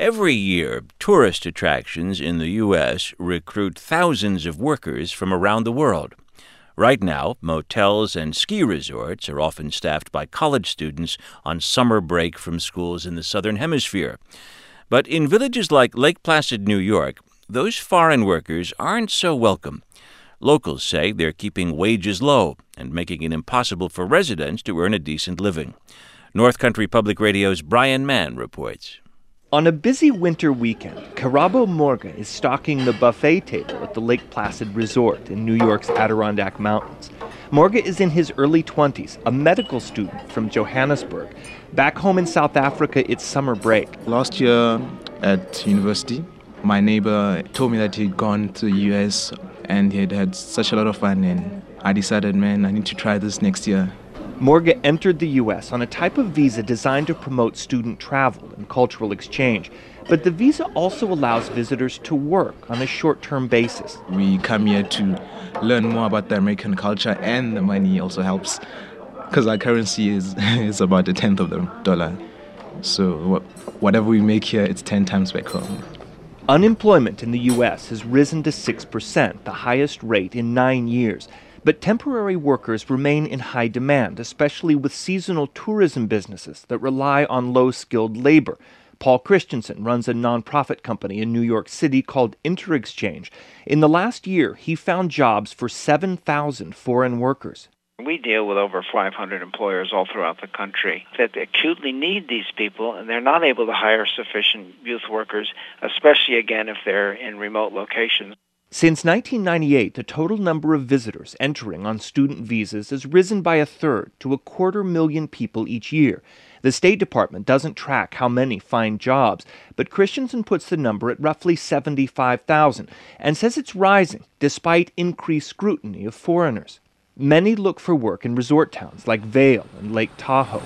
Every year, tourist attractions in the U.S. recruit thousands of workers from around the world. Right now, motels and ski resorts are often staffed by college students on summer break from schools in the Southern Hemisphere. But in villages like Lake Placid, New York, those foreign workers aren't so welcome. Locals say they're keeping wages low and making it impossible for residents to earn a decent living. North Country Public Radio's Brian Mann reports. On a busy winter weekend, Karabo Morga is stocking the buffet table at the Lake Placid Resort in New York's Adirondack Mountains. Morga is in his early 20s, a medical student from Johannesburg. Back home in South Africa, it's summer break. Last year at university, my neighbor told me that he'd gone to the US and he'd had such a lot of fun, and I decided, man, I need to try this next year. Morga entered the U.S. on a type of visa designed to promote student travel and cultural exchange. But the visa also allows visitors to work on a short-term basis. We come here to learn more about the American culture, and the money also helps because our currency is about a tenth of the dollar. So whatever we make here, it's 10 times back home. Unemployment in the U.S. has risen to 6%, the highest rate in 9 years. But temporary workers remain in high demand, especially with seasonal tourism businesses that rely on low-skilled labor. Paul Christensen runs a nonprofit company in New York City called Interexchange. In the last year, he found jobs for 7,000 foreign workers. We deal with over 500 employers all throughout the country that acutely need these people, and they're not able to hire sufficient youth workers, especially, again, if they're in remote locations. Since 1998, the total number of visitors entering on student visas has risen by a third to 250,000 people each year. The State Department doesn't track how many find jobs, but Christensen puts the number at roughly 75,000 and says it's rising despite increased scrutiny of foreigners. Many look for work in resort towns like Vail and Lake Tahoe.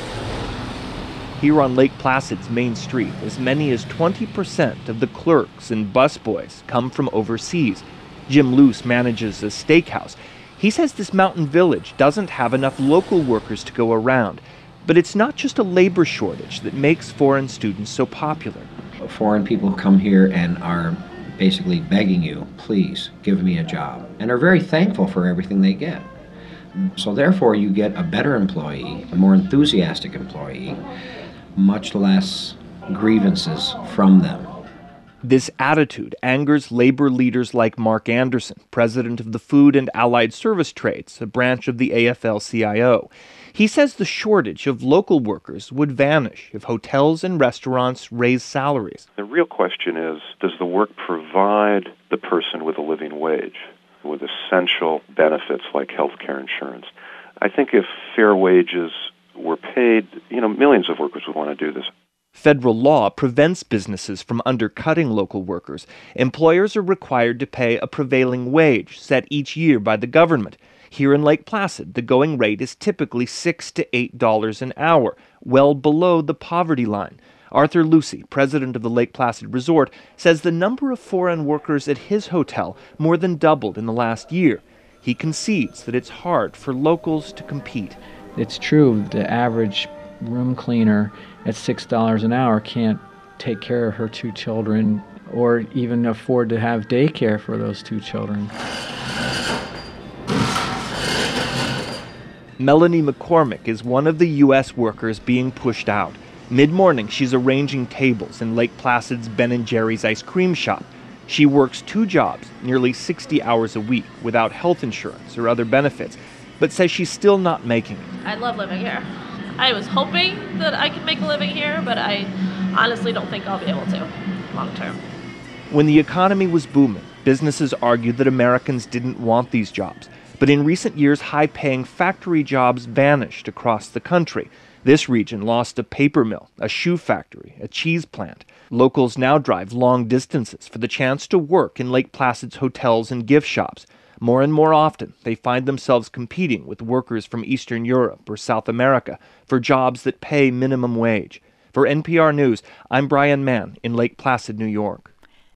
Here on Lake Placid's main street, as many as 20% of the clerks and busboys come from overseas. Jim Luce manages a steakhouse. He says this mountain village doesn't have enough local workers to go around. But it's not just a labor shortage that makes foreign students so popular. Foreign people come here and are basically begging you, please give me a job, and are very thankful for everything they get. So therefore you get a better employee, a more enthusiastic employee, much less grievances from them. This attitude angers labor leaders like Mark Anderson, president of the Food and Allied Service Trades, a branch of the AFL-CIO. He says the shortage of local workers would vanish if hotels and restaurants raise salaries. The real question is, does the work provide the person with a living wage, with essential benefits like health care insurance? I think if fair wages were paid, millions of workers would want to do this. Federal law prevents businesses from undercutting local workers. Employers are required to pay a prevailing wage set each year by the government. Here in Lake Placid, the going rate is typically $6 to $8 an hour, well below the poverty line. Arthur Lucy, president of the Lake Placid Resort, says the number of foreign workers at his hotel more than doubled in the last year. He concedes that it's hard for locals to compete. It's true, the average room cleaner at $6 an hour can't take care of her 2 children or even afford to have daycare for those 2 children. Melanie McCormick is one of the U.S. workers being pushed out. Mid-morning, she's arranging tables in Lake Placid's Ben & Jerry's ice cream shop. She works 2 jobs, nearly 60 hours a week, without health insurance or other benefits, but says she's still not making it. I love living here. I was hoping that I could make a living here, but I honestly don't think I'll be able to long term. When the economy was booming, businesses argued that Americans didn't want these jobs. But in recent years, high-paying factory jobs vanished across the country. This region lost a paper mill, a shoe factory, a cheese plant. Locals now drive long distances for the chance to work in Lake Placid's hotels and gift shops. More and more often, they find themselves competing with workers from Eastern Europe or South America for jobs that pay minimum wage. For NPR News, I'm Brian Mann in Lake Placid, New York.